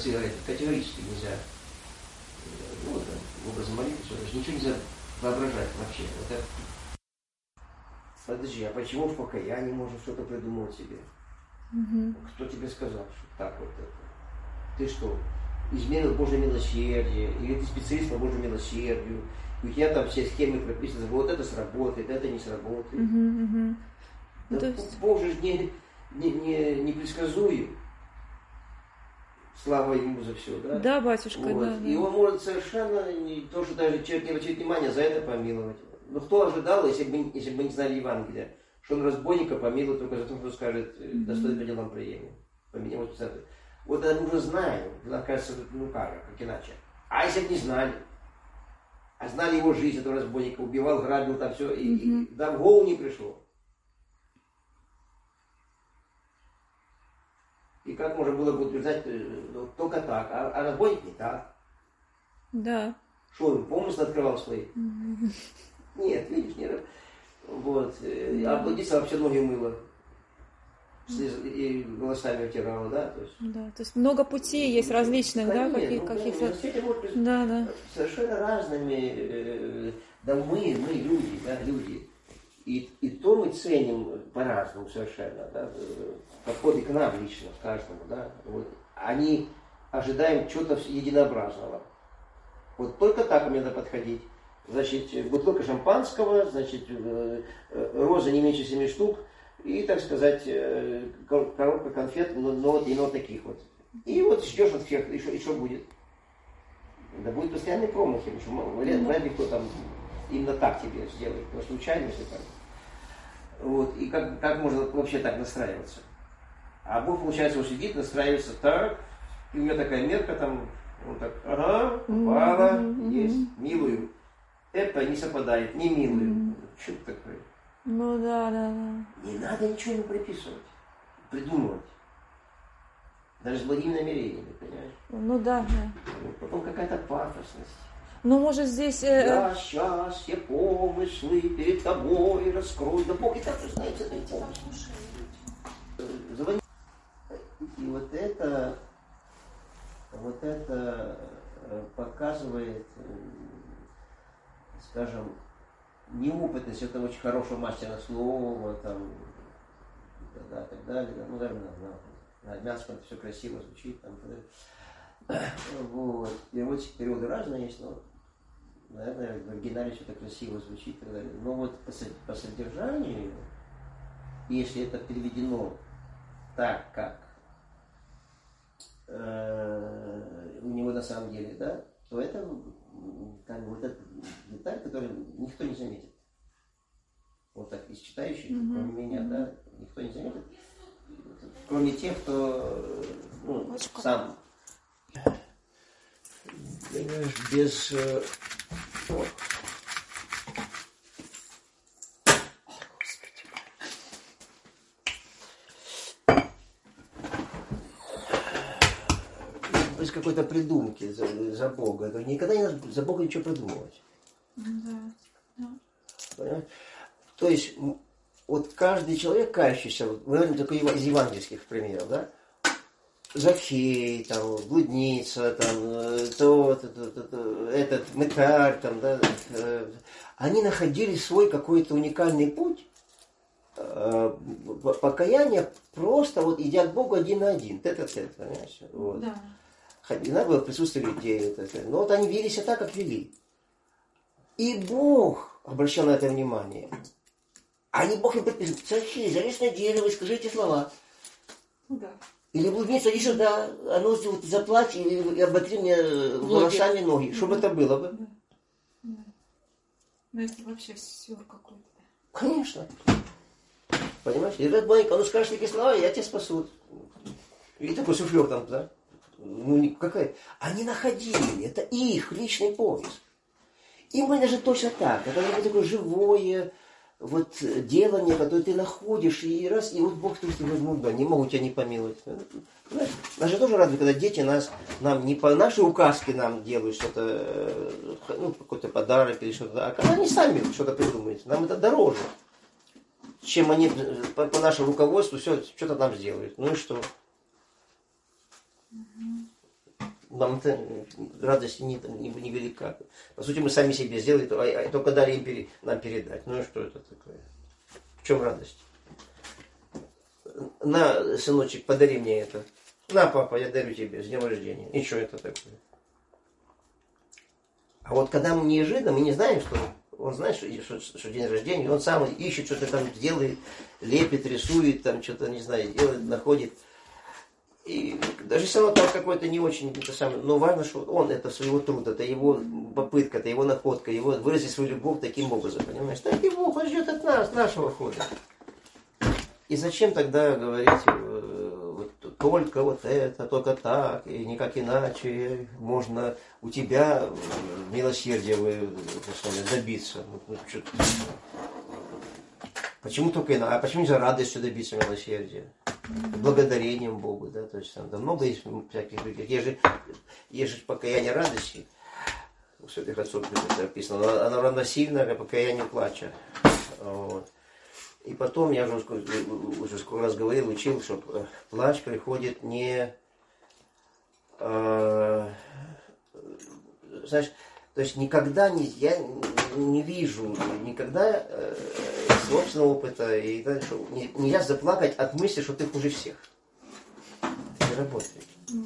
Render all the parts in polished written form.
сигареты категорически нельзя. Ну, это образом молитвы, все, даже ничего нельзя воображать вообще. Это... Подожди, а почему в покаянии можно что-то придумывать себе? Кто тебе сказал, что так вот это? Ты что, измерил Божье милосердие, или ты специалист по Божьему милосердию, и у тебя там все схемы прописаны, вот это сработает, это не сработает. Да, есть... Бог же не предсказуем. Слава ему за все, да? Да, батюшка, вот. да. И он может совершенно, то, что даже человек не обращает внимания, за это помиловать. Но кто ожидал, если бы не знали Евангелия, что он разбойника помилует только за то, что скажет, достоин по делам приемлем. Поменял специально. Вот это мы уже знаем. Нам кажется, ну как иначе. А если бы не знали? А знали его жизнь, этого разбойника, убивал, грабил, там все, и да в голову не пришло. И как можно было бы утверждать, ну, только так, а разбойник не так. Да. Что он помыслы открывал свои? Нет, видишь, не. Вот. А блудница вообще ноги мыла. И волосами вытирала, да? То есть... Да, то есть много путей есть различных, конечно, да, каких-то. На свете может быть да. совершенно разными. Да мы люди, да, люди. И то мы ценим по-разному совершенно, да, подходы к нам лично, каждому, да. Вот. Они ожидаем чего-то единообразного. Вот только так мне надо подходить. Значит, бутылка шампанского, значит, розы не меньше 7 штук, и, так сказать, коробка конфет, но вот именно таких вот. И вот ждешь от всех, и что будет? Да будет постоянные промахи, потому что вряд ли кто там именно так тебе сделает, но случайно, если так. Вот, и как можно вообще так настраиваться? А Бог, получается, он сидит, настраивается так, и у меня такая мерка там, он так, ага, попала, есть, милую. Это не совпадает, не милую. Что это такое? Ну да. Не надо ничего ему приписывать, придумывать. Даже с благими намерениями, понимаешь? Ну да. Потом какая-то пафосность. Ну, может, здесь... Я сейчас все помыслы перед тобой раскрою. Да Бог и так, знаете, это и помыслы. И вот это показывает, скажем, неопытность этого очень хорошего мастера слова, там, да, так далее. Ну, даже на армянском это все красиво звучит. Там, вот. Переводы разные есть, но, наверное, в оригинале все это красиво звучит и так далее. Но вот по содержанию, если это переведено так, как у него на самом деле, да, то это как бы вот эта деталь, которую никто не заметит. Вот так из читающих, кроме меня, да, никто не заметит. Кроме тех, кто сам без... Вот. Без какой-то придумки за Бога. Никогда не надо за Бога ничего придумывать. Да. Понимаете? То есть, вот каждый человек, кающийся, мы говорим только из евангельских примеров, да? Закхей, там, блудница, там, этот мытарь, там, да, они находили свой какой-то уникальный путь покаяния, просто вот идя к Богу один на один, тет-а-тет, понимаешь? Вот. Да. Не надо было присутствие людей, но вот они вели себя так, как вели. И Бог обращал на это внимание. А не Бог им предписывает: Закхей, залезь на дерево и скажи эти слова. Да. Или блудница, иди сюда, а ну вот заплачь и оботри мне волосами ноги. Чтобы это было бы. Да. Ну это вообще сюр какой-то. Конечно. Понимаешь? И этот банник, ну скажешь такие слова, я тебя спасу. И такой суфлер там, да? Ну, какая? Они находили, это их личный поиск. И мы даже точно так. Это должно быть такое живое вот делание, которое ты находишь, и раз, и вот Бог тут возьмут, да, не могут тебя не помиловать. Знаешь, нас же тоже радует, когда дети нам не по нашей указке нам делают что-то, ну, какой-то подарок или что-то, а когда они сами что-то придумают. Нам это дороже, чем они по нашему руководству все что-то нам сделают. Ну и что? нам это радость не велика. По сути, мы сами себе сделали, а только дали им нам передать. Ну и что это такое? В чем радость? На, сыночек, подари мне это. На, папа, я дарю тебе с днем рождения. И что это такое? А вот когда мы неожиданно, мы не знаем, что он знает, что день рождения, он сам ищет, что-то там делает, лепит, рисует, там что-то, не знаю, делает, находит. И даже если оно там какое-то не очень, это самое, но важно, что он, это своего труда, это его попытка, это его находка, его выразить свою любовь таким образом, понимаешь? Так и Бог ждет от нас, нашего хода. И зачем тогда говорить только вот это, только так, и никак иначе можно у тебя милосердия добиться? Почему только иначе? А почему нельзя радостью добиться милосердия? Благодарением Богу, да, то есть там да, много есть всяких людей. Есть же покаяние радости, у святых отцов написано, оно равносильно покаянию плача. Вот. И потом, я уже сколько раз говорил, учил, что плач приходит не... знаешь, то есть никогда я не вижу, никогда собственного опыта, и нельзя заплакать от мысли, что ты хуже всех. Это не работает.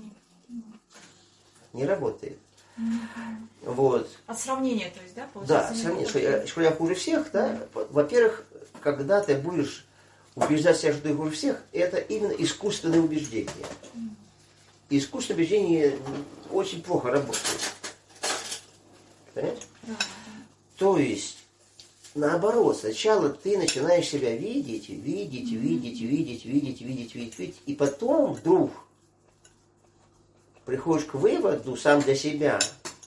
Не работает. Вот. От сравнения, то есть, да? Да, сравнение, что я хуже всех, да. Во-первых, когда ты будешь убеждать себя, что ты хуже всех, это именно искусственное убеждение. И искусственное убеждение очень плохо работает. Понимаете? Да. То есть, наоборот, сначала ты начинаешь себя видеть, и потом вдруг приходишь к выводу сам для себя,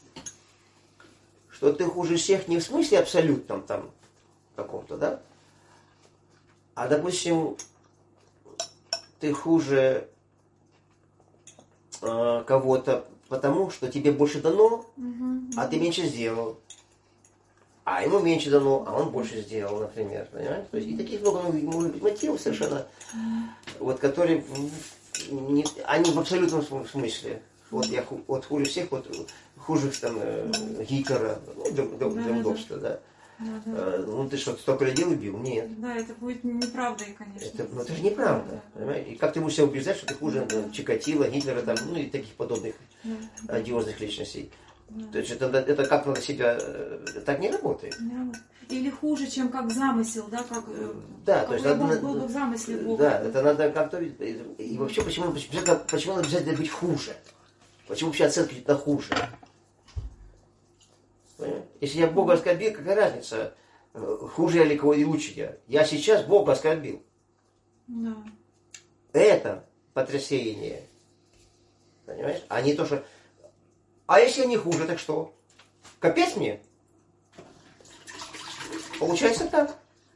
что ты хуже всех не в смысле абсолютном там каком-то, да? А, допустим, ты хуже кого-то потому, что тебе больше дано, а ты меньше сделал. А ему меньше дано, а он больше сделал, например. Понимаете? То есть, и таких много может быть мотивов совершенно, вот, которые они в абсолютном смысле. Вот я хуже всех, вот хуже там Гитлера, для удобства, да. Ну ты что, столько людей убил? Нет. Да, это будет неправдой, конечно. Это же неправда. Понимаете? И как ты будешь себя убеждать, что ты хуже Чикатило, Гитлера, там, ну и таких подобных одиозных личностей. То есть это как надо себя... Так не работает. Или хуже, чем как замысел, да? Как, да, то есть надо... был бы в замысле Бога. Да, это надо как-то... И вообще, почему надо обязательно быть хуже? Почему вообще оценка идет на хуже? Понимаете? Если я Бога оскорбил, какая разница, хуже я или кого и лучше я? Я сейчас Бога оскорбил. Да. Это потрясение. Понимаешь? А не то, что... А если я не хуже, так что? Капец мне? Получается так.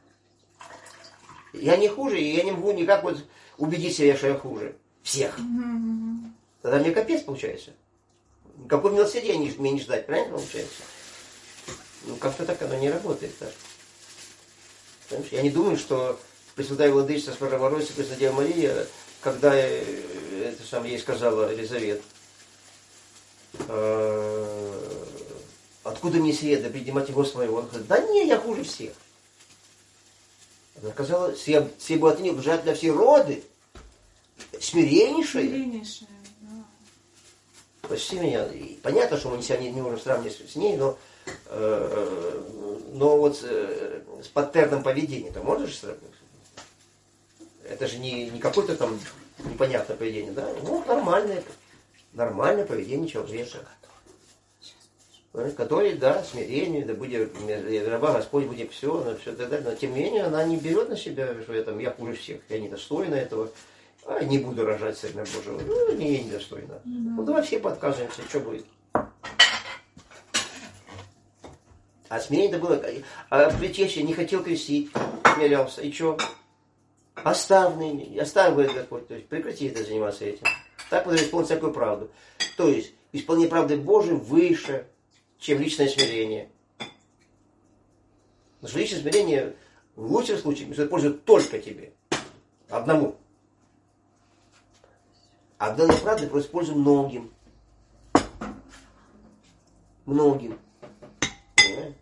Я не хуже, и я не могу никак вот убедить себя, что я хуже всех. Тогда мне капец получается. Какой милосердия мне не ждать, правильно получается? Ну, как-то так оно не работает. Так. Понимаешь? Я не думаю, что Пресвятая Владычица с Богородицей, Пресвятая Дева Мария, когда это сам ей сказала Елизавет, откуда мне сие, да принимать его своего? Он говорит, да не, я хуже всех. Она сказала, все бы от них бежать для все роды, смиреннейшие. Смиреннейшие, да. Почти меня. И понятно, что мы себя не можем сравнивать с ней, но вот с паттерном поведения ты можешь сравнивать? Это же не какое-то там непонятное поведение, да? Ну, нормальное поведение человека. Который, да, смирение, да будет раба Господь, будет все, но все так далее. Но тем не менее, она не берет на себя, что я хуже всех, я не достойна этого, не буду рожать Сына Божьего. Ну, я не достойна. Ну, давай все подказываемся, что будет. А смирение-то было, а предтеча не хотел крестить, смирялся, и что? Оставь, говорит Господь, то есть прекрати это заниматься этим. Так надо исполнить всякую правду. То есть, исполнение правды Божией выше, чем личное смирение. Потому что личное смирение в лучшем случае использует только тебе. Одному. А данную правду просто используем многим. многим. Понимаете?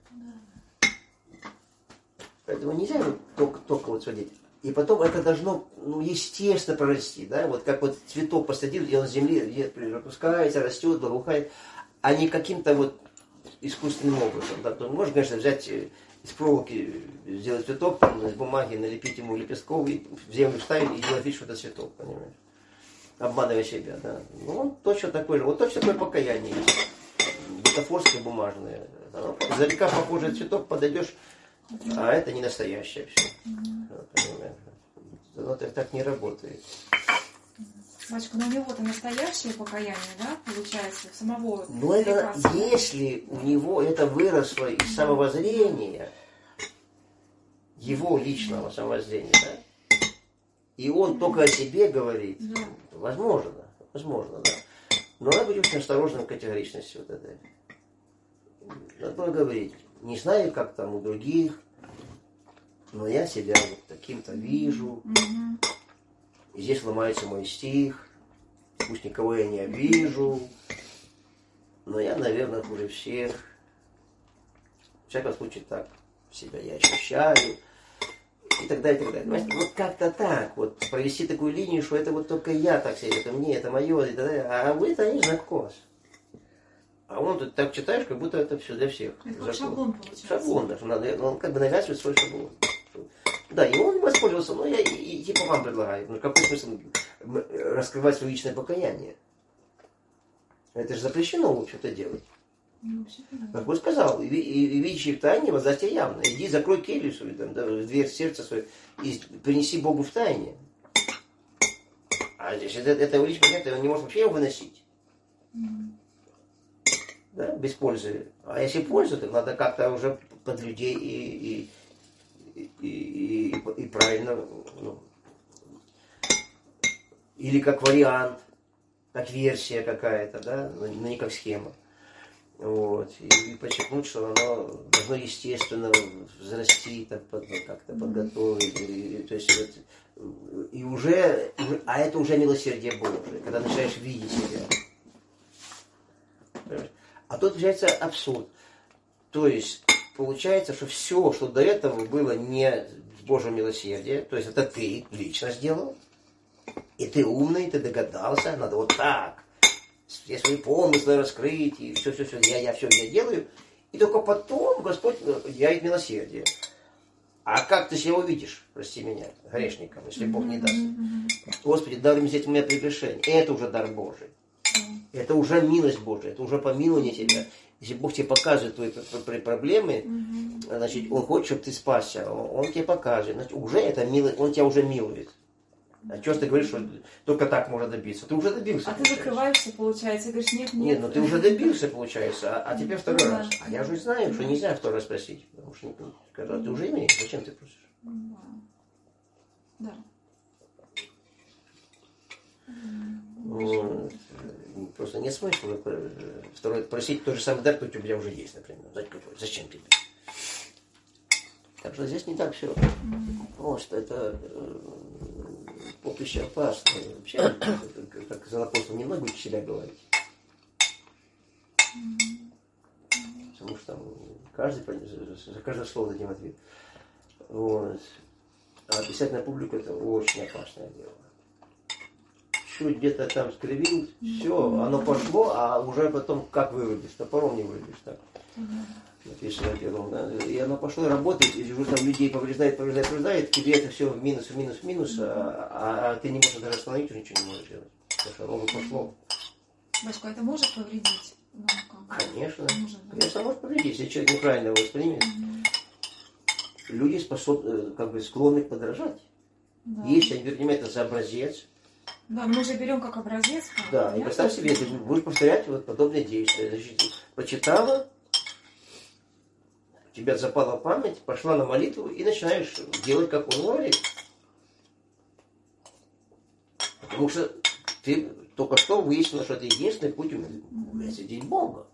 Поэтому нельзя вот только вот сводить. И потом это должно, ну, естественно прорасти, да, вот как вот цветок посадил, и он с земли пропускается, растет, благоухает, а не каким-то вот искусственным образом. Да. То можно, конечно, взять из проволоки, сделать цветок, там, из бумаги, налепить ему лепестков, и в землю вставить и делать вид, что это цветок, понимаешь? Обманывая себя, да. Ну, он точно такой же, вот точно такое покаяние есть. Бутафорское, бумажное. Издалека похожий цветок, подойдешь, а это не настоящее все. Но так не работает. Батюшка, но у него-то настоящее покаяние, да, получается, самого. Но это, если у него это выросло из самовоззрения, его личного самовоззрения, да, и он только о себе говорит, да. возможно, да. Но надо быть очень осторожным в категоричности вот этой. Надо было говорить, не знаю, как там у других, но я себя вот таким-то вижу. И здесь ломается мой стих. Пусть никого я не обижу. Но я, наверное, хуже всех. В всяком случае, так себя я ощущаю. И так далее, и так далее. Понимаете? Вот как-то так. Вот провести такую линию, что это вот только я так себе, это мне, это мое, и так далее. А вы это не знакомы. А он тут так читаешь, как будто это все для всех. Это как шаблон получается. Шаблон, да. Он как бы навязывает свой шаблон. Да, и он воспользовался, но я и типа вам предлагаю. Ну какой смысл раскрывать свое личное покаяние? Это же запрещено, в общем-то, делать. Ну, как Бог сказал, и видящий в тайне, воздаст тебе явно. Иди, закрой келью свою, там, да, дверь сердца свое, и принеси Богу в тайне. А здесь это личное понятие, он не может вообще его выносить. Да, без пользы. А если польза, то надо как-то уже под людей и правильно, ну, или как вариант, как версия какая-то, да, но не как схема. Вот. И подчеркнуть, что оно должно естественно взрасти, так, как-то подготовить. То есть, и уже, а это уже милосердие Божие, когда начинаешь видеть себя. А тут получается абсурд. То есть получается, что все, что до этого было не с Божьего милосердия, то есть это ты лично сделал, и ты умный, ты догадался, надо вот так, все свои помыслы раскрыть, и все, я делаю, и только потом Господь явит милосердие. А как ты себя увидишь, прости меня, грешником, если Бог не даст? Господи, дай мне взять у меня прегрешение. Это уже дар Божий. Это уже милость Божия, это уже помилование тебя. Если Бог тебе показывает твои проблемы, значит, Он хочет, чтобы ты спасся. Он тебе показывает. Значит, уже это милость, Он тебя уже милует. А что ты говоришь, что только так можно добиться? Ты уже добился. А ты закрываешься, получается, и говоришь, нет. Нет, ну ты уже добился, получается, а теперь второй раз. А я же знаю, что нельзя второй раз просить. Потому что скажут, ты уже имеешь, зачем ты просишь? Да. Вот. Просто нет смысла второй просить тот же самый дар, который у тебя уже есть, например. Зачем тебе? Так что здесь не так все. Просто это поприще опасное. Вообще, как Золотоустов, не могу себя говорить. Потому что там за каждое слово дадим ответ. Вот. А писать на публику это очень опасное дело. Чуть где-то там скривил, все, оно пошло, а уже потом как вырубишь? Топором не вырубишь, так. Написано первым, да. И оно пошло и работает, и уже там людей повреждает, тебе это все в минус, а ты не можешь даже остановить, уже ничего не можешь делать. Потому что оно уже пошло. Батюшка, это может повредить? Ну, как? Конечно. Может может повредить, если человек неправильно его воспримет. Люди склонны подражать. Да. Если они принимают это за образец. Да, мы же берем как образец. Да, и представь себе, ты будешь повторять вот подобные действия. Значит, почитала, у тебя запала память, пошла на молитву и начинаешь делать, как он говорит. Потому что ты только что выяснила, что это единственный путь увидеть Бога.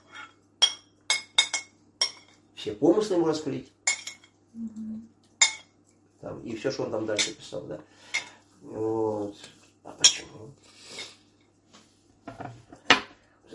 Все помыслы ему раскрыть. Там, и все, что он там дальше писал, да. Вот. А почему?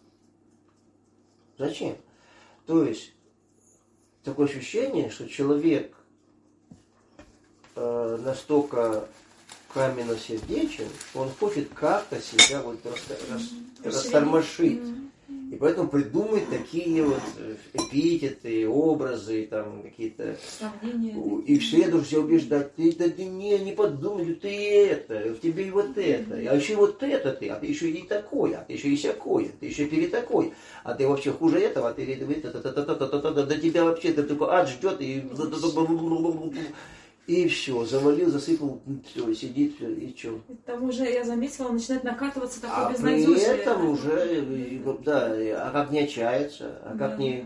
Зачем? То есть, такое ощущение, что человек настолько каменно-сердечен, что он хочет как-то себя вот растормошить. И поэтому придумать такие вот эпитеты, образы, там какие-то... Сравнение. И все должны себя убеждать, ты не подумай, ты это, в тебе и вот это, а еще и вот это ты, а ты еще и такой, а ты еще и всякой, ты еще перетакой, а ты вообще хуже этого, а ты до тебя вообще ты только ад ждет, и все, завалил, засыпал, все, сидит, все, и что? Там уже, я заметила, он начинает накатываться такой А при безнадежный. этом уже, да, а как не отчаяться, а как не,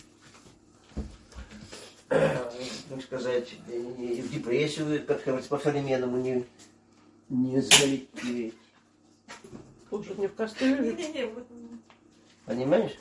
как сказать, в депрессию, как говорится, по-современному не залететь. Уже не в кастрюле. Не-не-не, вот. Понимаешь?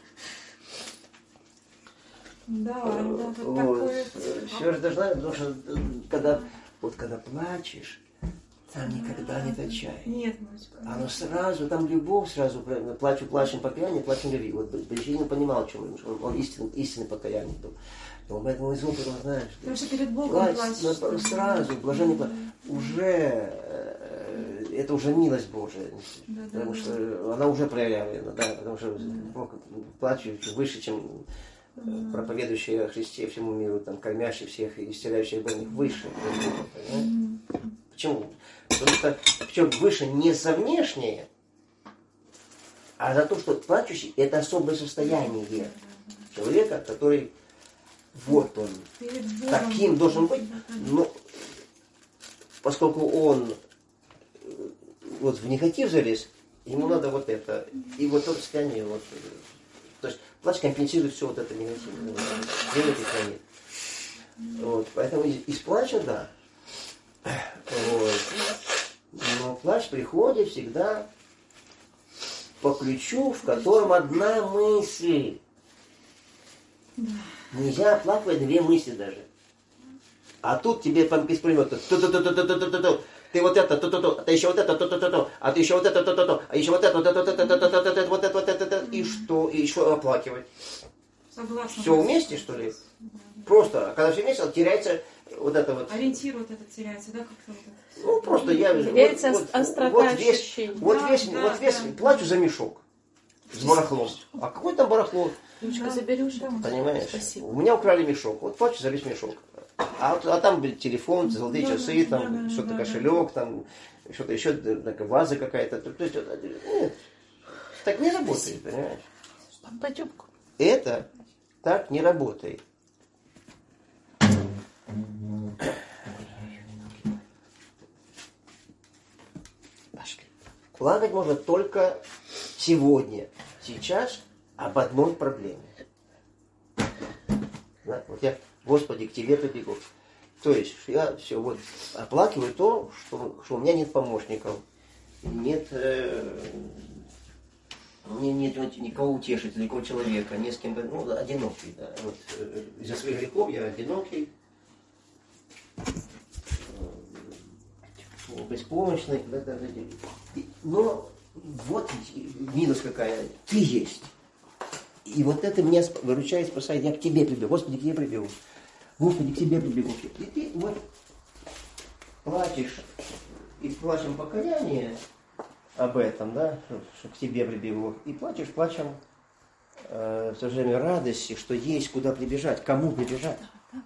Да, вот Вот. такое. Все же должна, потому что когда плачешь, там никогда нет отчаяния. Нет, Машка. Оно сразу, там любовь сразу, плачем покаяние, плачем любви. Вот Брежнев понимал, о чем он истинный покаяние был. И он поэтому из опыта, знаешь, Потому что перед Богом плачь, плачешь. сразу, блажение плачь. Уже, это уже милость Божия. Да, Потому да. что она уже проявлена, да, потому что Бог плачет выше, чем проповедующие о Христе всему миру, там, кормящий всех и исцеляющих больных, выше. Понимаешь? Почему? Потому что причем выше не за внешнее, а за то, что плачущий это особое состояние человека, который вот он, таким должен быть, но поскольку он вот в негатив залез, ему надо вот это, и вот это состояние, вот, то есть плач компенсирует все вот это негативное, делает и хранит. Вот, поэтому из плача, да. Вот. Но плач приходит всегда по ключу, в котором одна мысль. Нельзя оплакивать две мысли даже. А тут тебе из пулемета ты вот это, а ты еще вот это, а ты еще вот это, а еще вот это, вот это, и что? И еще оплакивать. Согласна. Все вместе, что ли? Просто, когда все вместе, теряется вот это вот. Ориентир вот этот теряется, да, как-то вот это. Ну, просто я... Теряется острота ощущений. Вот весь плачу за мешок с барахлом. А какой там барахло? Немножко заберешь? Понимаешь? Спасибо. У меня украли мешок. Вот плачу за весь мешок. А там были телефон, золотые часы, там что-то кошелек, там что-то еще, ваза какая-то. То есть, нет, так не работает, понимаешь? Пойдем. Это так не работает. Плакать можно только сегодня, сейчас об одной проблеме. Да? Вот я, Господи, к Тебе прибегу. То есть я все вот оплакиваю то, что у меня нет помощников, нет никого утешить, никакого человека, не с кем, ну, одинокий. Да? Вот, из-за своих грехов я одинокий, беспомощный. Но вот минус какая. Ты есть. И вот это меня выручает, спасает. Я к Тебе прибегу. Господи, к Тебе прибегу. Господи, к Тебе прибегу. И ты вот плачешь и плачем покаяние об этом, да, что к Тебе прибегу. И плачешь плачем в то же время радости, что есть куда прибежать, кому прибежать.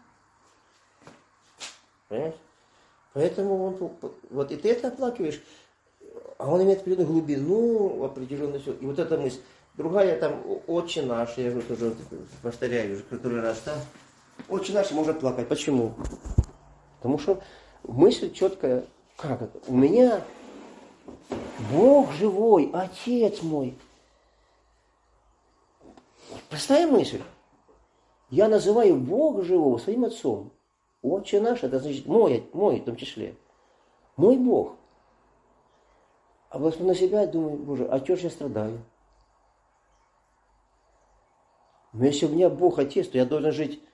Понимаешь? Поэтому вот и ты это оплакиваешь, а он имеет определенную глубину, определенную все. И вот эта мысль. Другая там «Отче наш», я уже тоже повторяю уже который раз, да? «Отче наш» можно плакать. Почему? Потому что мысль четкая. Как это? У меня Бог живой, Отец мой. Простая мысль. Я называю Бога живого своим Отцом. Отче наш, это значит мой в том числе. Мой Бог. А вот на себя думаю, Боже, а чего же я страдаю? Но если у меня Бог Отец, то я должен жить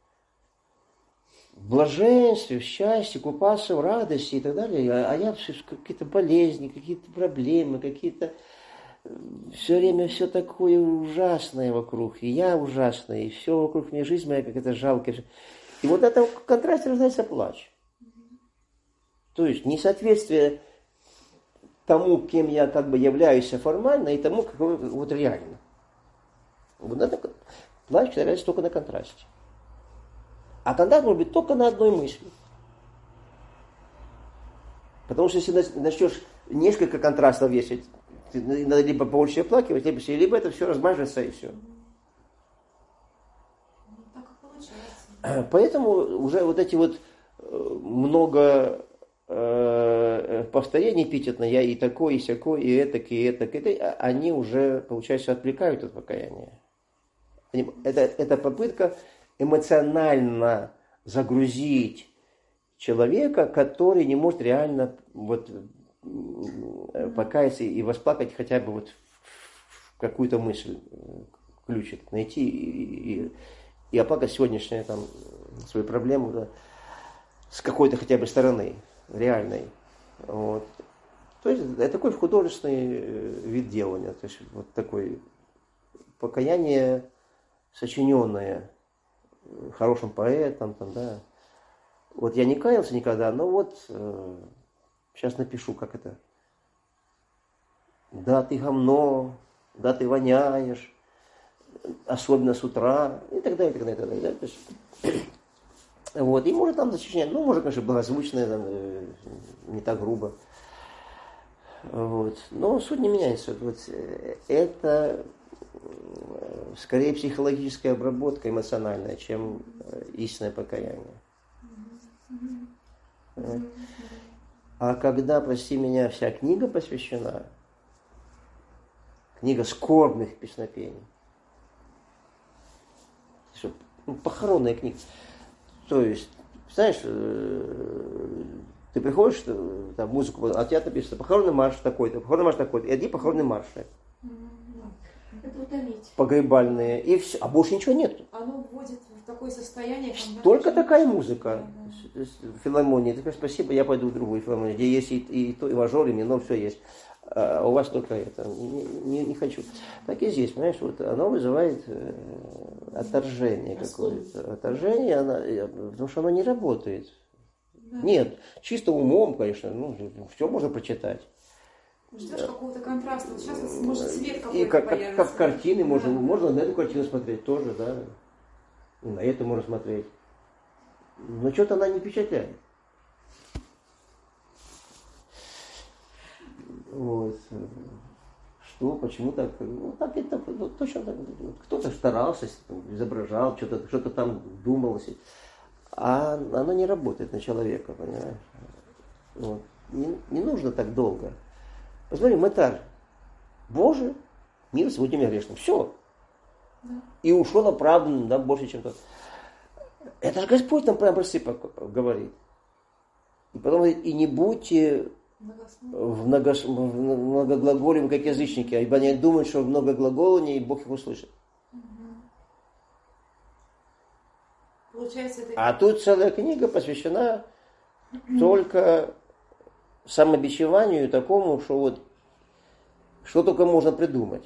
в блаженстве, в счастье, купаться в радости и так далее. А я какие-то болезни, какие-то проблемы, какие-то... Все время все такое ужасное вокруг. И я ужасный, и все вокруг меня, жизнь моя какая-то жалкая. И вот это в контрасте рождается плач. То есть несоответствие тому, кем я как бы являюсь формально, и тому, какой вот реально. Вот это плач проявляется только на контрасте. А контраст может быть только на одной мысли. Потому что если начнешь несколько контрастов весить, надо либо больше оплакивать, либо это все размажется и все. Так и получается. Поэтому уже вот эти вот много повторений эпитетно, я и такой, и сякой, и этак, они уже, получается, отвлекают от покаяния. Это попытка эмоционально загрузить человека, который не может реально вот покаяться и восплакать хотя бы вот в какую-то мысль, ключик найти и оплакать сегодняшнюю там свою проблему, да, с какой-то хотя бы стороны, реальной. Вот. То есть это такой художественный вид делания, то есть вот такой покаяние, сочиненное хорошим поэтом, там, да. Вот я не каялся никогда, но вот сейчас напишу, как это. Да, ты говно, да, ты воняешь, особенно с утра, и так далее, и так далее, и так далее. Да? То есть, вот, и может там сочинять, ну, может, конечно, благозвучное, там, не так грубо. Вот. Но суть не меняется. Вот, это скорее психологическая обработка эмоциональная, чем истинное покаяние. А когда, прости меня, вся книга посвящена, книга скорбных песнопений, похоронная книга, то есть, знаешь, ты приходишь, там музыку, а у тебя написано похоронный марш такой-то, похоронный марш такой-то, и одни похоронные марши. Это утомить. Погребальные, и все, а больше ничего нет. Оно вводит в такое состояние, когда... Только такая музыка. Да. В филармонии. Ты говоришь, спасибо, я пойду в другую филармонию, где есть и мажор, и минор, все есть. А у вас только это. Не хочу. Так и здесь, понимаешь, вот оно вызывает отторжение какое-то. Отторжение, потому что оно не работает. Да. Нет, чисто умом, конечно, ну, все можно прочитать. Ждешь какого-то контраста. Вот сейчас может свет какой-то и появится. как картины, да. можно на эту картину смотреть тоже, да. И на это можно смотреть. Но что-то она не впечатляет. Вот. Что, почему так? Ну, так это точно так. Кто-то старался, изображал, что-то там думалось. А оно не работает на человека, понимаешь? Вот. Не нужно так долго. Посмотри, мытарь. Боже, милость будь мне грешным. Все. Да. И ушел оправданным, да, больше, чем тот. Это же Господь нам прямо прости говорит. И потом говорит, и не будьте в многоглаголе, как язычники, ибо они думают, что в многоглаголании Бог их услышит. Получается, это... А тут целая книга посвящена только самобичеванию такому, что вот что только можно придумать.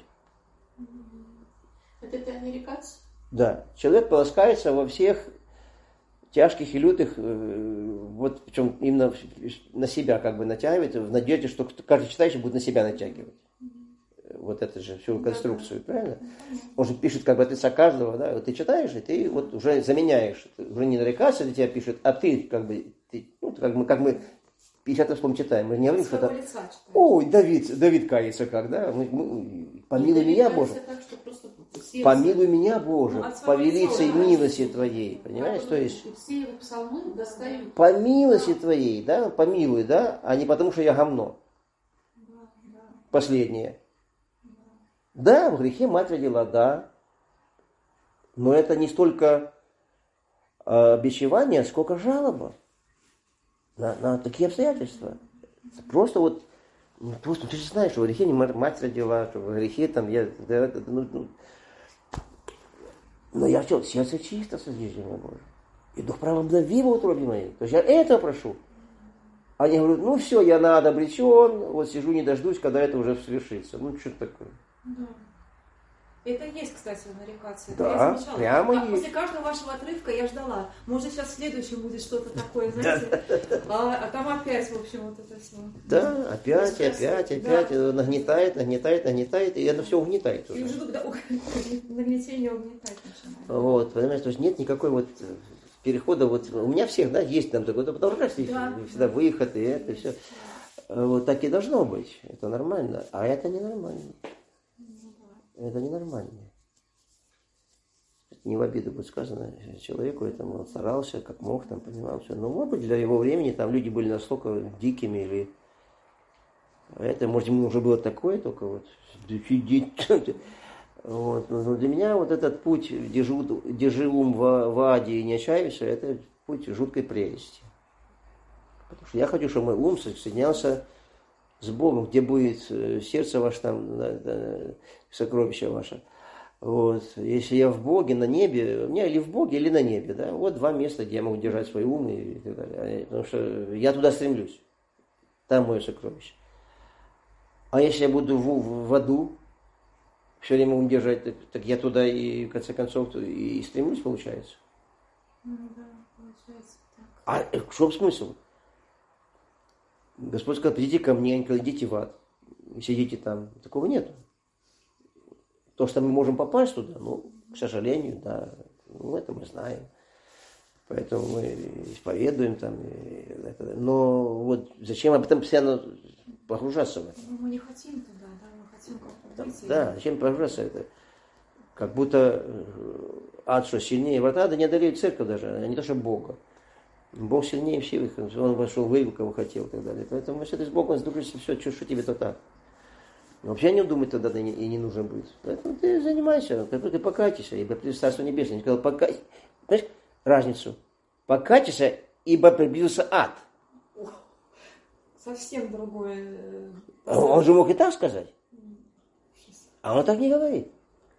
Это американцы? Да. Человек полоскается во всех тяжких и лютых, вот причем именно на себя как бы натягивает, в надежде, что каждый читающий будет на себя натягивать. Вот это же всю конструкцию, правильно? Он же пишет как бы от лица каждого, да? Вот ты читаешь, и ты вот уже заменяешь. Уже не нарекаться для тебя пишет, а ты как бы, как мы 50 словом читаем. Мы не говорим, что это... Ой, Давид кается как, да? Помилуй меня, Боже. Так, что помилуй меня, Боже, по велицей милости Твоей. Понимаешь? То есть... Все его псалмы достают. По милости Твоей, да? Помилуй, да? А не потому, что я говно. Последнее. Да, в грехе мать родила, да. Но это не столько бичевание, сколько жалоба на такие обстоятельства. Просто вот, просто ты же знаешь, что в грехе не мать родила, что в грехе там я... Но я что, сердце чисто созиждение Божие. И Дух правоблави в утробе моей. То есть я этого прошу. Они говорят, ну все, я обречен, вот сижу, не дождусь, когда это уже свершится. Ну что такое? Да. Это есть, кстати, в нарекации. Да, Я замечала. прямо есть. После каждого вашего отрывка я ждала. Может, сейчас в следующем будет что-то такое, знаете. А там опять, в общем, вот это все. Да, опять, Да. нагнетает, и это все угнетает И уже. уже нагнетение угнетать начинает. Вот, понимаешь, то есть нет никакой вот перехода, вот у меня всех, да, есть там такой, потому что всегда выход, и это, и все. Вот так и должно быть, это нормально, а это ненормально. Это ненормально. Не в обиду будет сказано человеку, этому он старался, как мог, там, понимал все. Но, может быть, для его времени там люди были настолько дикими, или это, может, ему уже было такое, только вот вот. Но для меня вот этот путь «держи ум в аде и не отчаивайся» это путь жуткой прелести. Потому что я хочу, чтобы мой ум соединялся с Богом, где будет сердце ваше, там, сокровище ваше. Вот. Если я в Боге, на небе, у меня или в Боге, или на небе, да, вот два места, где я могу держать свой ум и так далее. Потому что я туда стремлюсь. Там мое сокровище. А если я буду в аду, все время ум держать, так я туда и, в конце концов, и стремлюсь, получается. Ну да, получается так. А в чем смысл? Господь сказал, придите ко мне, идите в ад, сидите там. Такого нет. То, что мы можем попасть туда, ну, к сожалению, да, ну, это мы знаем. Поэтому мы исповедуем там. Но вот зачем об этом постоянно погружаться в это? Ну, мы не хотим туда, да, мы хотим как-то выйти. Да, зачем погружаться в это? Как будто ад что, сильнее врата ада не одолеет церковь даже, а не то, что Бога. Бог сильнее всех, он вошел, вывел, кого хотел и так далее. Поэтому если ты с Богом сдружишься, все, что тебе, то так. Вообще не думать тогда и не нужно будет. Поэтому ты занимайся, ты покайтесь, ибо придет Царство Небесное. Он сказал, покайтесь. Понимаешь разницу? Покайтесь, ибо приблизился ад. Совсем другое. Он же мог и так сказать. А он так не говорит.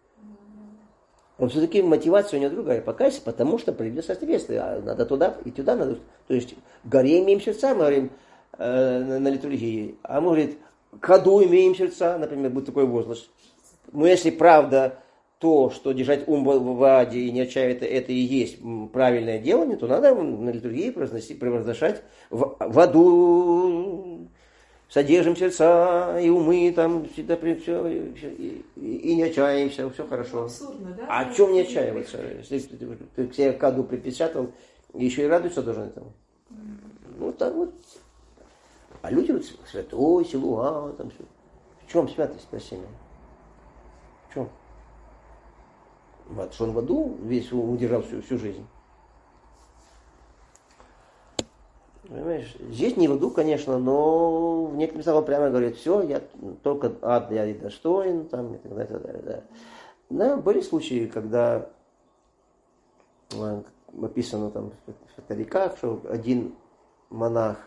Он все-таки мотивация у него другая. Покайся, потому что придет Царство Небесное. А надо туда, и туда надо. То есть, горе имеем сердца, мы говорим на литургии. А мы говорим, к аду имеем сердца, например, будет такой возглас. Но если правда то, что держать ум в аде и не отчаиваться, это и есть правильное делание, то надо на литургии провозглашать в аду содержим сердца и умы, там всегда все, и не отчаиваемся, все хорошо. Абсурдно, да? А о чем не отчаиваться? Если ты к себе к аду припечатал, еще и радуется должен этому. Ну так вот. А люди вот святой, силуа, там все. В чем святость, спроси меня? В чем? Вот, что он в аду весь удержал всю жизнь. Понимаешь? Здесь не в аду, конечно, но в некоторых местах он прямо говорит, все, я только ад я и достоин, там, и так далее, и так далее. Да. Но были случаи, когда описано там в стариках, что один монах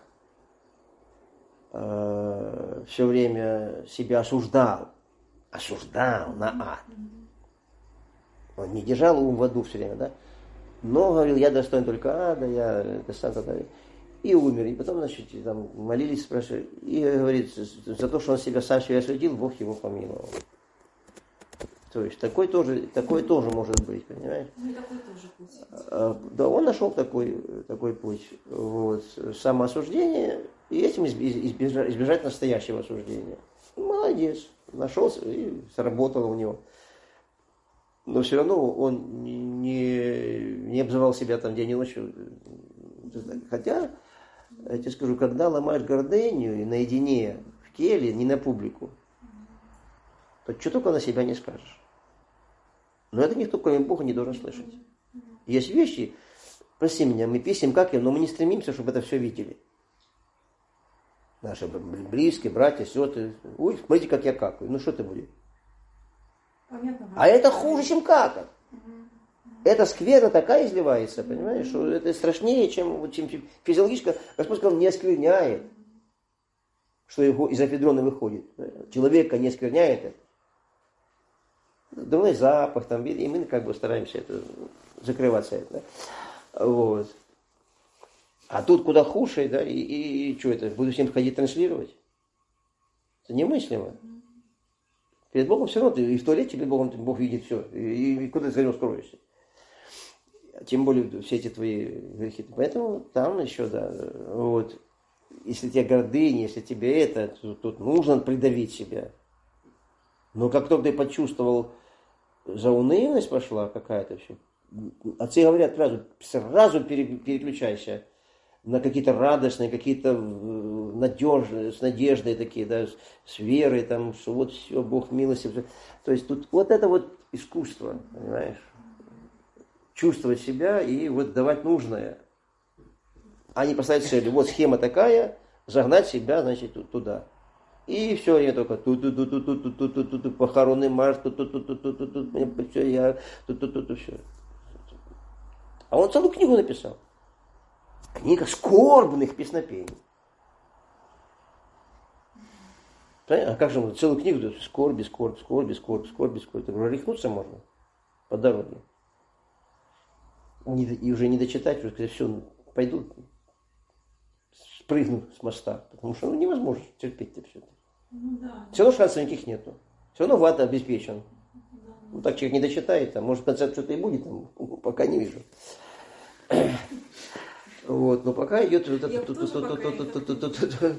все время себя осуждал на ад. Он не держал ум в аду все время, да? Но говорил, я достоин только ада, я достоин так далее. И умер. И потом, значит, там молились, спрашивали. И говорит, за то, что он себя сам себя осудил, Бог его помиловал. То есть такое тоже может быть, понимаешь? Ну и такой тоже путь. Да, он нашел такой путь. Вот, самоосуждение, и этим избежать настоящего осуждения. Молодец. Нашелся и сработало у него. Но все равно он не обзывал себя там день и ночью. Хотя, я тебе скажу, когда ломаешь гордыню и наедине в келье, не на публику, то что только на себя не скажешь. Но это никто, кроме Бога, не должен слышать. Есть вещи, прости меня, мы писем как я, но мы не стремимся, чтобы это все видели. Наши близкие, братья, сестры. Ой, смотрите, как я какаю. Ну что ты будешь? Понятно. А это хуже, чем какать. Эта скверна такая изливается, понимаешь, что это страшнее, чем физиологически. Господь сказал, не оскверняет, что его из афедрона выходит. Человека не оскверняет это. Дурной запах, там, и мы как бы стараемся это закрываться. Это, да? Вот. А тут куда хуже, да, и что это, буду всем ходить транслировать? Это немыслимо. Перед Богом все равно ты и в туалете перед Богом Бог видит все. И куда ты за него скроешься. Тем более все эти твои грехи. Поэтому там еще, да, вот. Если тебе гордыня, если тебе это, тут нужно придавить себя. Но как только ты почувствовал, заунывность пошла какая-то все. Отцы говорят сразу переключайся на какие-то радостные, какие-то надежные, с надеждой такие, да, с верой, там, что вот все, Бог милостив. То есть тут вот это вот искусство, понимаешь? Чувствовать себя и вот давать нужное. А не поставить целью. Вот схема такая, загнать себя, значит, туда. И все, я только похоронный марш, все, я все. А он целую книгу написал. Книга скорбных песнопений. А как же целую книгу? Скорби. Рехнуться можно по дороге. И уже не дочитать, уже сказать, все, пойду спрыгну с моста. Потому что невозможно терпеть-то все это. Да. Все равно шансов никаких нету. Все равно вата обеспечен. Ну так человек не дочитает, а может в конце что-то и будет, там, пока не вижу. Вот, но пока идет вот это.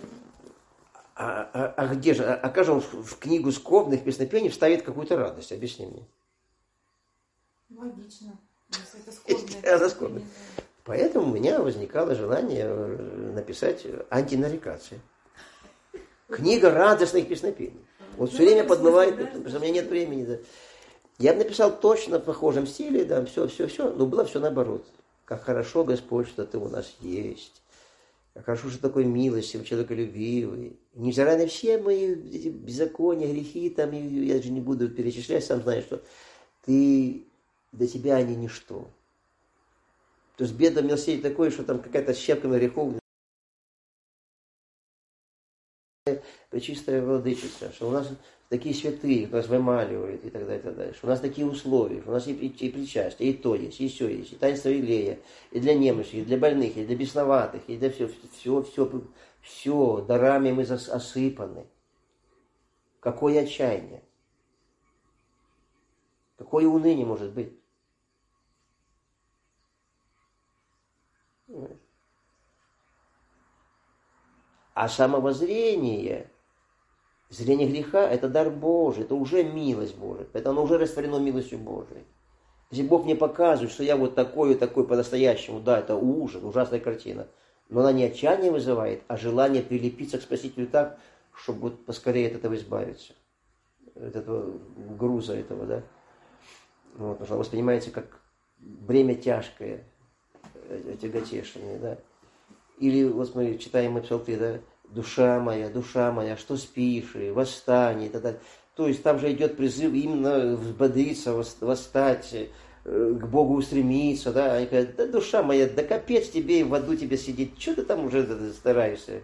А где же? А как же он в книгу скорбных песнопений вставит какую-то радость? Объясни мне. Логично. Если это скорбное. Поэтому у меня возникало желание написать антинарекации. Книга радостных песнопений. Вот все время подмывает, потому что у меня нет времени. Да. Я бы написал точно в похожем стиле, да, все, но было все наоборот. Как хорошо, Господь, что ты у нас есть. Как хорошо, что такой милостивый, человеколюбивый. Невзирая на все мои эти беззакония, грехи, там, я же не буду перечислять, сам знаешь, что ты, для тебя они ничто. То есть беда милосердия такое, что там какая-то щепка грехов, пречистая владычица, что у нас такие святые, нас вымаливают и так далее, и так далее. Что у нас такие условия, что у нас и причастие, и то есть, и все есть, и таинство Илея, и для немощи, и для больных, и для бесноватых, и для все, дарами мы осыпаны. Какое отчаяние, какое уныние может быть. А самовоззрение, зрение греха, это дар Божий, это уже милость Божия, это оно уже растворено милостью Божией. Если Бог мне показывает, что я вот такой по-настоящему, да, это ужас, ужасная картина, но она не отчаяние вызывает, а желание прилепиться к Спасителю так, чтобы вот поскорее от этого избавиться, от этого груза этого, да. Вот, потому что она воспринимается как бремя тяжкое, тяготешение, да. Или, вот смотри, читаем мы псалты, да, душа моя, что спишь, и восстань, и так далее. То есть там же идет призыв именно взбодриться, восстать, к Богу устремиться, да. Они говорят, да, душа моя, да капец тебе, и в аду тебе сидеть, что ты там уже стараешься?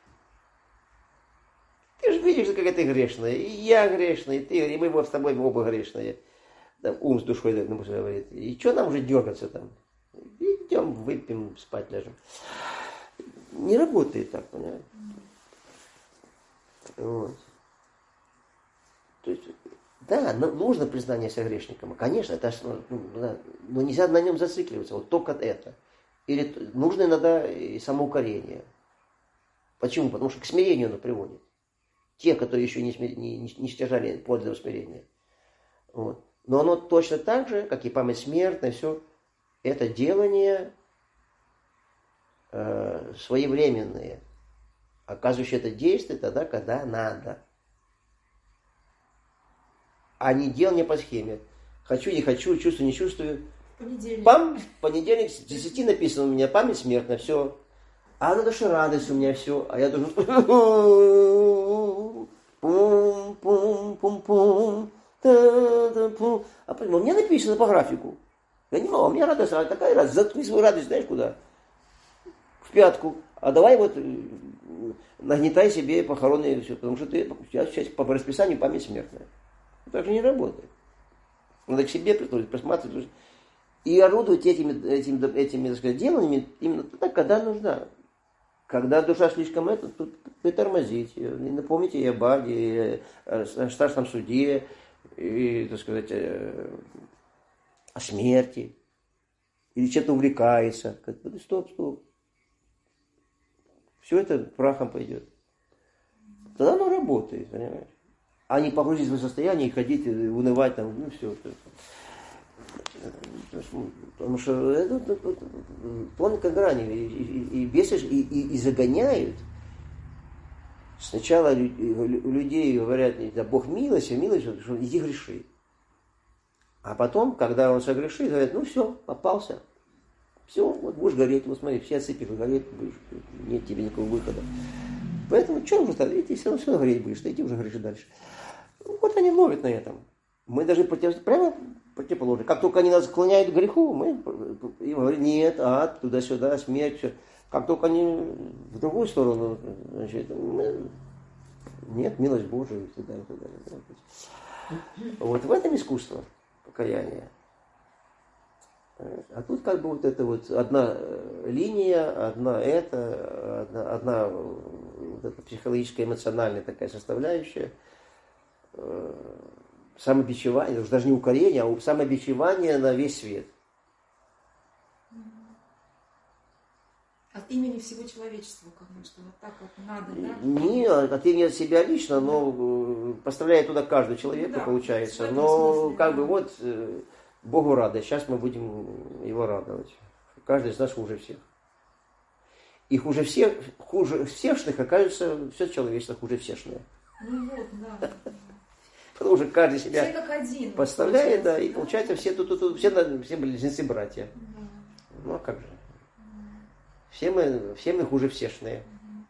Ты же видишь, какая ты грешная, и я грешная, и ты, и мы с тобой оба грешные. Да, ум с душой, так говорит. И что нам уже дергаться там? Идем, выпьем, спать ляжем. Не работает так, понимаешь? Вот. То есть, да, нужно признание себя грешником. Конечно, это, но нельзя на нем зацикливаться. Вот только это. Или нужно иногда и самоукорение. Почему? Потому что к смирению оно приводит. Те, которые еще не стяжали подлинного смирения. Вот. Но оно точно так же, как и память смертная, все, это делание своевременные, оказывающие это действие тогда, когда надо. А не делание по схеме. Хочу, не хочу, чувствую, не чувствую. Понедельник с 10 написано у меня, память смертная, все. А на душе радость у меня все. А я должен... Пум-пум-пум-пум. А у меня написано по графику. Я не могу, у меня радость, такая радость. Заткни свою радость, знаешь куда? В пятку. А давай вот нагнетай себе похоронные все, потому что ты сейчас по расписанию память смертная. Так же не работает. Надо к себе присматривать и орудовать этими так сказать, деланиями именно тогда, когда нужна. Когда душа слишком тут притормозить ее, напомните ей о Баге, о страшном суде, и, так сказать, о смерти, или чем-то увлекается. Стоп. Все это прахом пойдет. Тогда оно работает, понимаешь? А не погрузить в состояние и ходить, унывать там, ну все. Потому что это тонкая грань, и бесишь, и загоняют. Сначала у людей говорят, да, Бог милостив, что иди греши. А потом, когда он согрешит, говорят, ну все, попался. Все, вот будешь гореть, вот смотри, все отсыпи гореть будешь, нет тебе никакого выхода. Поэтому что уже так, иди все равно гореть будешь, иди уже греши дальше. Ну, вот они ловят на этом. Мы даже прямо противоположно. Как только они нас склоняют к греху, мы им говорим, нет, ад, туда-сюда, смерть, все. Как только они в другую сторону, значит, нет, милость Божия и так далее, и так далее. Вот в этом искусство покаяния. А тут как бы вот это вот одна линия, одна вот эта психологическая, эмоциональная такая составляющая, самобичевание, даже не укорение, а самобичевание на весь свет. От имени всего человечества, конечно, вот так вот надо, да? Не от имени себя лично, но поставляя туда каждого человека, да, получается. Но смысле, как да. бы вот Богу радость, сейчас мы будем его радовать. Каждый из нас хуже всех. И хуже всешных окажется все человечество хуже всешное. Ну вот, да. Потому что каждый себя Все как один. подставляет, да, и получается все все близнецы-братья. Да. Ну а как же? Все мы хуже всешные.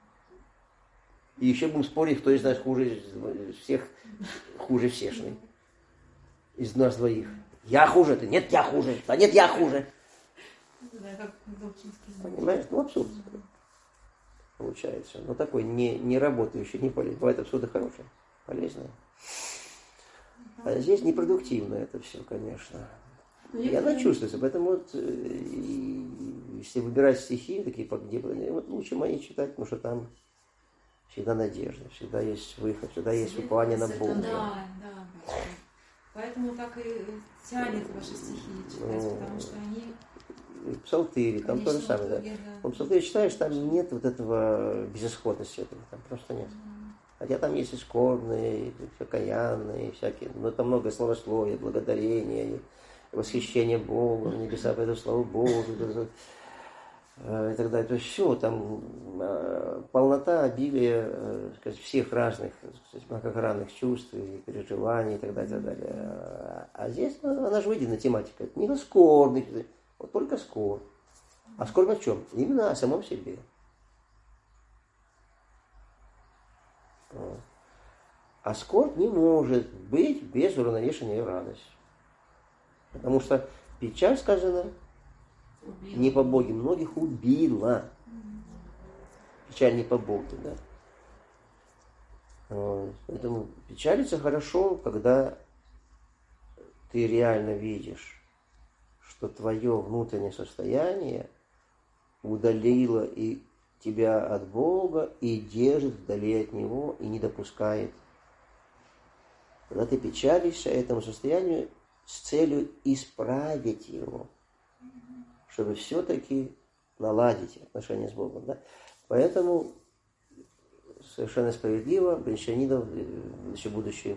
И еще будем спорить, кто из нас хуже всех, хуже всешный. Из нас двоих. Я хуже, ты нет, я хуже. Да нет, я хуже. Да, как Долчинский. Понимаешь? Ну абсурд. Получается. Но такой не работающий, не полезный. Бывает абсурды хорошие, полезные. А здесь непродуктивно это все, конечно. И она чувствуется, поэтому вот, если выбирать стихи, такие где вот лучше мои читать, потому что там всегда надежда, всегда есть выход, всегда есть упование на Бога. Да. Поэтому так и тянет ваши стихи читать, потому что они... Псалтыри, там то же самое, да. Вот псалтыри читаешь, там нет вот этого безысходности этого, там просто нет. Хотя там есть и скорбные, и покаянные, и всякие, но там много славословия, благодарения, и восхищение Богом, небеса пойдут славу Богу, и так далее. То есть все, там полнота, обилие всех разных, многогранных чувств и переживаний и так далее, и так далее. А здесь она же выделена тематика. Не на скорбных, вот только скорбь. А скорбь о чем? Именно о самом себе. А скорбь не может быть без уравновешения и радости. Потому что печаль, сказано, не по Боге, многих убила. Печаль не по Богу, да. Вот. Поэтому печалиться хорошо, когда ты реально видишь, что твое внутреннее состояние удалило и тебя от Бога и держит вдали от Него и не допускает. Когда ты печалишься этому состоянию с целью исправить его, чтобы все-таки наладить отношения с Богом. Да? Поэтому совершенно справедливо Бринчанинов, еще будучи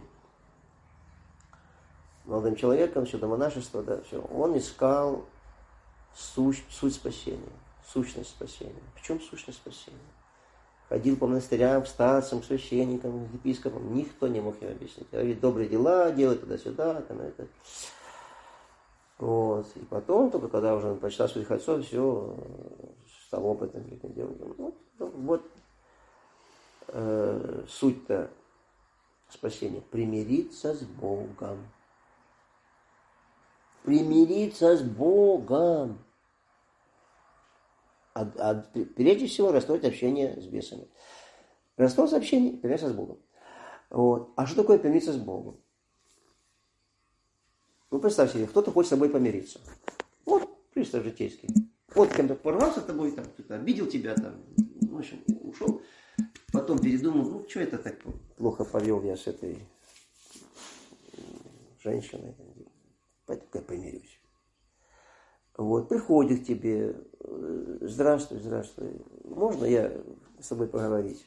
молодым человеком, еще до монашества, да, все, он искал суть спасения, сущность спасения. В чем сущность спасения? Ходил по монастырям, старцам, священникам, епископам, никто не мог им объяснить. Говорит, добрые дела делай туда-сюда, там это. Вот. И потом, только когда уже он прочитал своих отцов, все, стал опытным делом. Вот суть-то спасения. Примириться с Богом. Примириться с Богом. Прежде всего расстроить общение с бесами. Расстроить общение, примириться с Богом. Вот. А что такое примириться с Богом? Ну, представь себе, кто-то хочет с тобой помириться. Вот, пристав житейский. Вот кем-то порвался с тобой, там, кто-то обидел тебя, там, в общем, ушел. Потом передумал, ну, что это так плохо повел я с этой женщиной. Пойду-ка я помирюсь. Вот, приходит к тебе, здравствуй, можно я с тобой поговорить?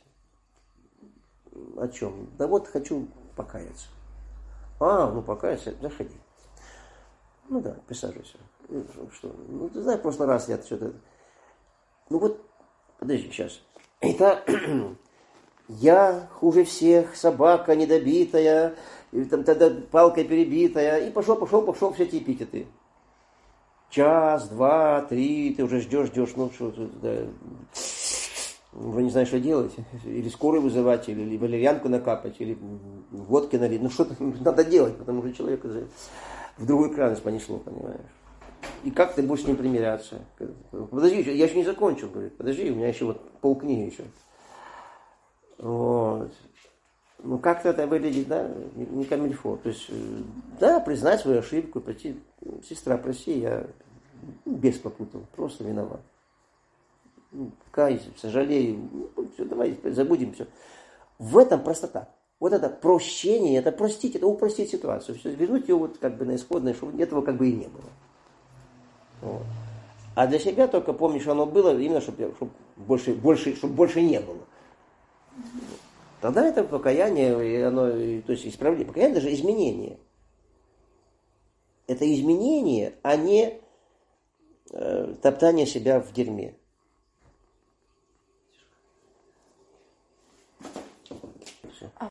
О чем? Да вот хочу покаяться. Ну покаяться, заходи. Ну да, присаживайся. Что? Ну ты знаешь, в прошлый раз я что-то... Ну вот, подожди, сейчас. Итак, я хуже всех, собака недобитая, и там тогда палкой перебитая, и пошел все эти эпитеты. Час, 2, 3, ты уже ждешь, ну что, да, уже не знаешь, что делать. Или скорую вызывать, или валерьянку накапать, или водки налить. Ну что-то надо делать, потому что человека в другую крайность понесло, понимаешь. И как ты будешь с ним примиряться? Подожди, я еще не закончил, говорит. Подожди, у меня еще вот полкниги еще. Вот. Ну, как-то это выглядит, да, не камильфо. То есть, да, признать свою ошибку, прийти, сестра, прости, я бес попутал, просто виноват. Каюсь, сожалею, все, давай забудем все. В этом простота. Вот это прощение, это простить, это упростить ситуацию. Все, вернуть ее вот как бы на исходное, чтобы этого как бы и не было. Вот. А для себя только помнишь, что оно было, именно чтобы больше не было. Тогда это покаяние, и оно, то есть исправление. Покаяние даже изменение. Это изменение, а не топтание себя в дерьме.